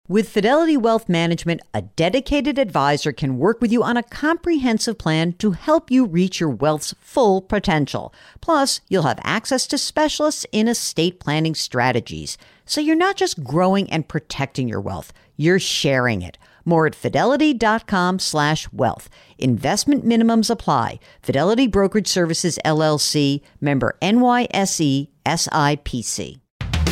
With Fidelity Wealth Management, a dedicated advisor can work with you on a comprehensive plan to help you reach your wealth's full potential. Plus, you'll have access to specialists in estate planning strategies. So you're not just growing and protecting your wealth, you're sharing it. More at fidelity.com/wealth. Investment minimums apply. Fidelity Brokerage Services, LLC, member NYSE, SIPC.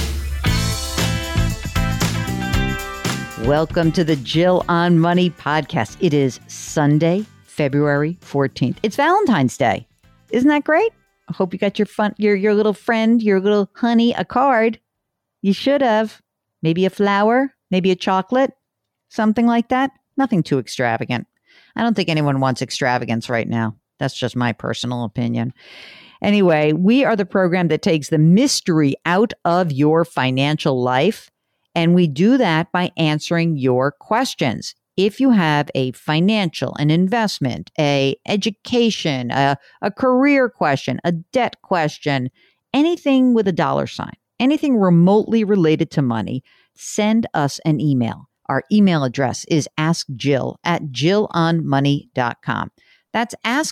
Welcome to the Jill on Money podcast. It is Sunday, February 14th. It's Valentine's Day. Isn't that great? I hope you got your little friend, your little honey, a card. You should have. Maybe a flower, maybe a chocolate, something like that. Nothing too extravagant. I don't think anyone wants extravagance right now. That's just my personal opinion. Anyway, we are the program that takes the mystery out of your financial life. And we do that by answering your questions. If you have a financial, an investment, a education, a career question, a debt question, anything with a dollar sign, anything remotely related to money, send us an email. Our email address is askjill@jillonmoney.com. That's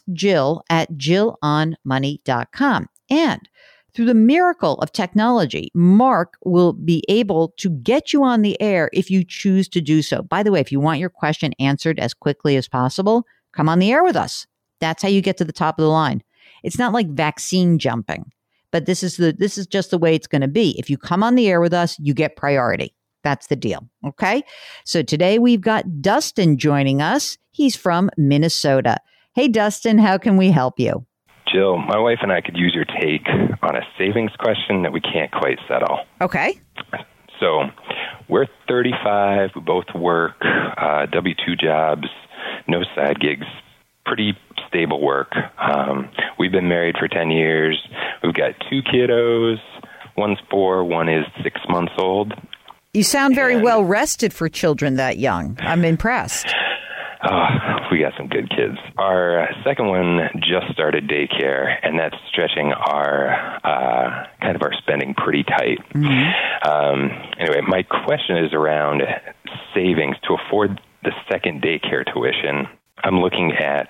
askjill@jillonmoney.com. And through the miracle of technology, Mark will be able to get you on the air if you choose to do so. By the way, if you want your question answered as quickly as possible, come on the air with us. That's how you get to the top of the line. It's not like vaccine jumping, but this is just the way it's going to be. If you come on the air with us, you get priority. That's the deal. Okay. So today we've got Dustin joining us. He's from Minnesota. Hey, Dustin, how can we help you? Jill, my wife and I could use your take on a savings question that we can't quite settle. Okay. So we're 35. We both work W-2 jobs, no side gigs, pretty stable work. We've been married for 10 years. We've got 2 kiddos. One's 4, one is 6 months old. You sound very well rested for children that young. I'm impressed. Oh, we got some good kids. Our second one just started daycare, and that's stretching our kind of our spending pretty tight. Mm-hmm. Anyway, my question is around savings to afford the second daycare tuition. I'm looking at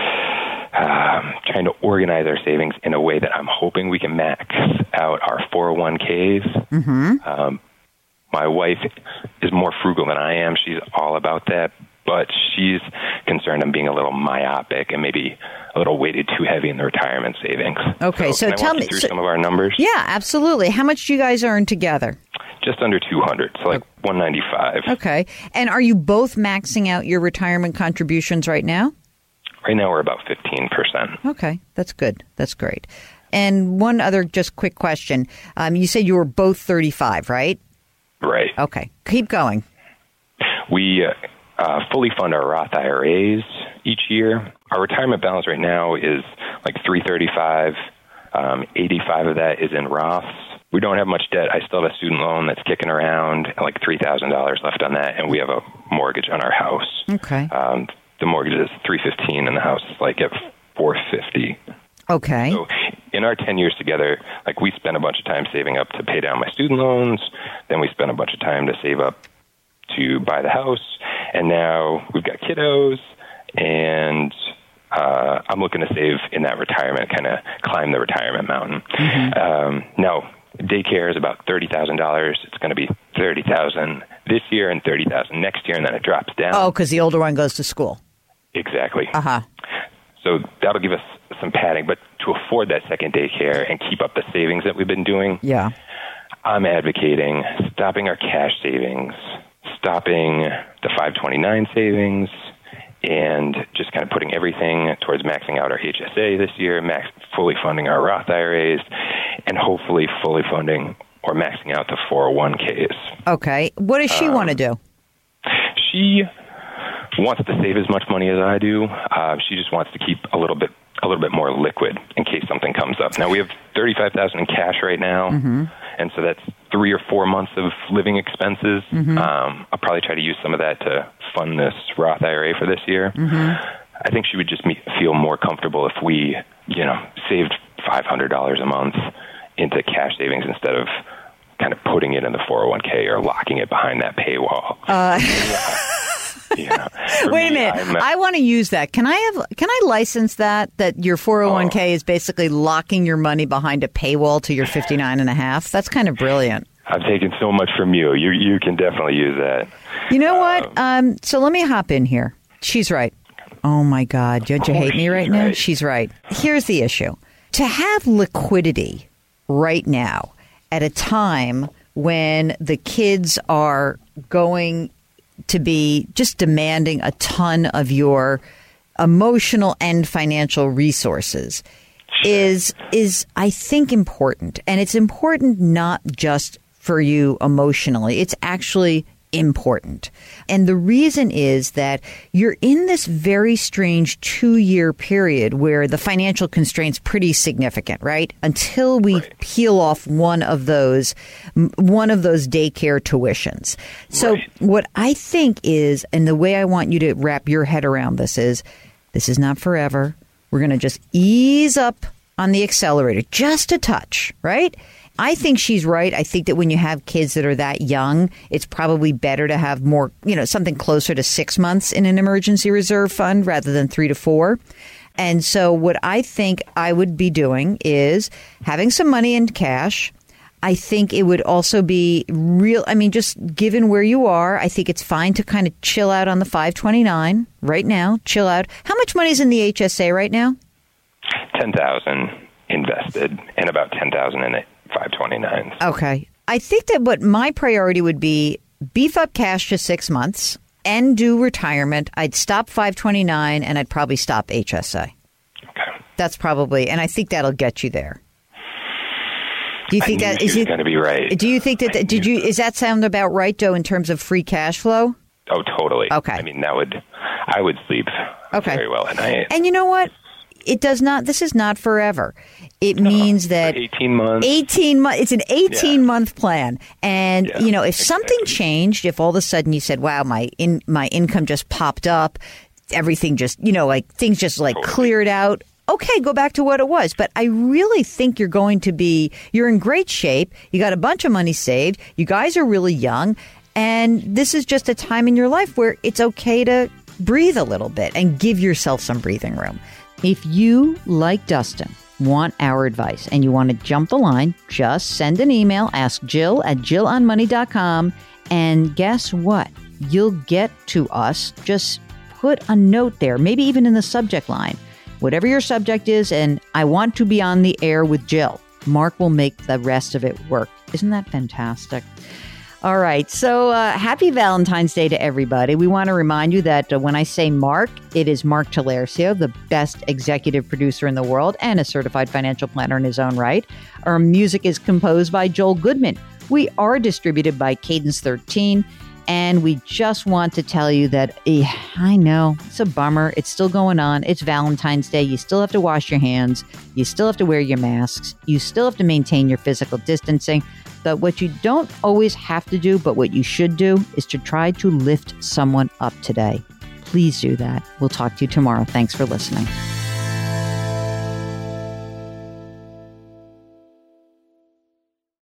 trying to organize our savings in a way that I'm hoping we can max out our 401ks. Mm-hmm. My wife is more frugal than I am. She's all about that. But she's concerned I'm being a little myopic and maybe a little weighted too heavy in the retirement savings. Okay, so tell me through some of our numbers. Yeah, absolutely. How much do you guys earn together? Just under 200, so like 195. Okay, and are you both maxing out your retirement contributions right now? Right now, we're about 15%. Okay, that's good. That's great. And one other just quick question. You said you were both 35, right? Right. Okay, keep going. We fully fund our Roth IRAs each year. Our retirement balance right now is like $335. 85 of that is in Roths. We don't have much debt. I still have a student loan that's kicking around, like $3,000 left on that, and we have a mortgage on our house. Okay. The mortgage is $315, and the house is like at $450. Okay. So in our 10 years together, like we spent a bunch of time saving up to pay down my student loans. Then we spent a bunch of time to save up to buy the house. And now we've got kiddos, and I'm looking to save in that retirement, kind of climb the retirement mountain. Mm-hmm. Now, daycare is about $30,000. It's going to be $30,000 this year and $30,000 next year, and then it drops down. Oh, because the older one goes to school. Exactly. Uh-huh. So that'll give us some padding. But to afford that second daycare and keep up the savings that we've been doing, yeah, I'm advocating stopping our cash savings, stopping the 529 savings, and just kind of putting everything towards maxing out our HSA this year, fully funding our Roth IRAs, and hopefully fully funding or maxing out the 401ks. Okay. What does she want to do? She wants to save as much money as I do. She just wants to keep a little bit more liquid in case something comes up. Now, we have $35,000 in cash right now, mm-hmm. and so that's 3 or 4 months of living expenses. Mm-hmm. I'll probably try to use some of that to fund this Roth IRA for this year. Mm-hmm. I think she would just feel more comfortable if we, saved $500 a month into cash savings instead of kind of putting it in the 401k or locking it behind that paywall. Wait a minute. I want to use that. Can I license that your 401k is basically locking your money behind a paywall till you're 59 and a half? That's kind of brilliant. I've taken so much from you. You can definitely use that. You know what? So let me hop in here. She's right. Oh, my God. Don't you hate me right now? She's right. Here's the issue. To have liquidity right now at a time when the kids are going to be just demanding a ton of your emotional and financial resources is I think important. And it's important not just for you emotionally. It's actually important. And the reason is that you're in this very strange 2-year period where the financial constraint's pretty significant, right? Until we peel off one of those daycare tuitions. So what I think is, and the way I want you to wrap your head around this is not forever. We're going to just ease up on the accelerator just a touch, right? I think she's right. I think that when you have kids that are that young, it's probably better to have more, something closer to 6 months in an emergency reserve fund rather than 3 to 4. And so what I think I would be doing is having some money in cash. I think it would also be just given where you are, I think it's fine to kind of chill out on the 529 right now. Chill out. How much money is in the HSA right now? 10,000 invested and about 10,000 in it. 529s. Okay. I think that what my priority would be, beef up cash to 6 months and do retirement. I'd stop 529 and I'd probably stop HSA. Okay. That's probably, and I think that'll get you there. Do you think that is going to be right? Do you think that, is that sound about right, Joe, in terms of free cash flow? Oh, totally. Okay. I mean, I would sleep very well at night. And you know what? This is not forever. It means that 18 months. 18 months. It's an 18-month plan. And, if something changed, if all of a sudden you said, wow, my income just popped up, everything just, things just cleared out. Okay, go back to what it was. But I really think you're in great shape. You got a bunch of money saved. You guys are really young. And this is just a time in your life where it's okay to breathe a little bit and give yourself some breathing room. If you, like Dustin, want our advice and you want to jump the line, just send an email, ask Jill at JillOnMoney.com, and guess what? You'll get to us. Just put a note there, maybe even in the subject line, whatever your subject is, and I want to be on the air with Jill. Mark will make the rest of it work. Isn't that fantastic? All right. So happy Valentine's Day to everybody. We want to remind you that when I say Mark, it is Mark Talercio, the best executive producer in the world and a certified financial planner in his own right. Our music is composed by Joel Goodman. We are distributed by Cadence 13. And we just want to tell you that, I know, it's a bummer. It's still going on. It's Valentine's Day. You still have to wash your hands. You still have to wear your masks. You still have to maintain your physical distancing. But what you don't always have to do, but what you should do, is to try to lift someone up today. Please do that. We'll talk to you tomorrow. Thanks for listening.